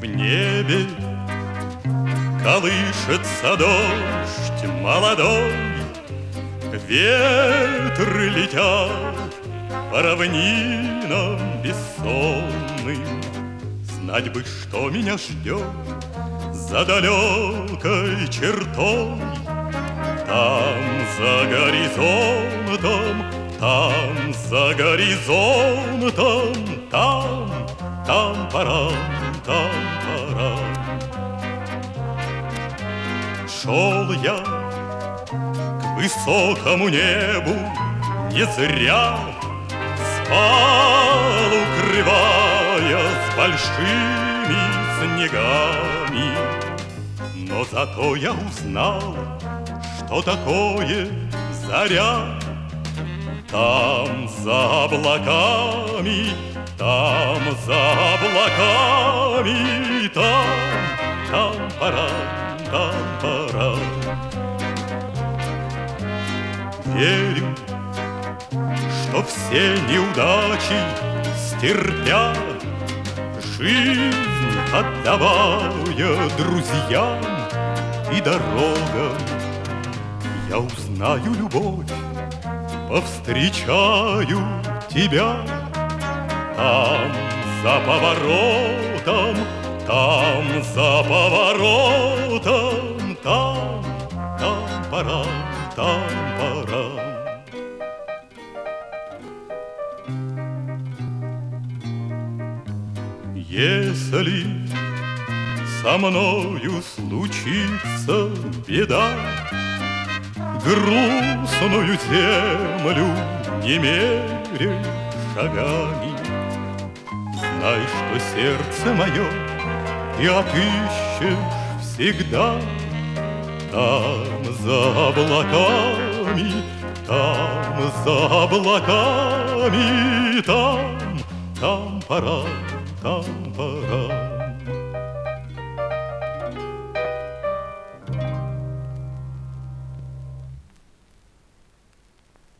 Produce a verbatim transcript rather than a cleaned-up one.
В небе колышется дождь молодой, ветры летят по равнинам бессонным. Знать бы, что меня ждет за далекой чертой. Там за горизонтом, там за горизонтом, там, там парам, там парам. Шел я к высокому небу не зря, спал, укрываясь большими снегами. Но зато я узнал, что такое заря. Там за облаками, там за облаками, там, там парам, там парам. Верю, что все неудачи стерпят, жизнь отдавая друзьям и дорогам. Я узнаю любовь, повстречаю тебя. Там за поворотом, там за поворотом, там, там парам, там парам. Если со мною случится беда, грустную землю не меряй шагами. Знай, что сердце мое ты отыщешь всегда. Там за облаками, там за облаками, там, там парам, там парам.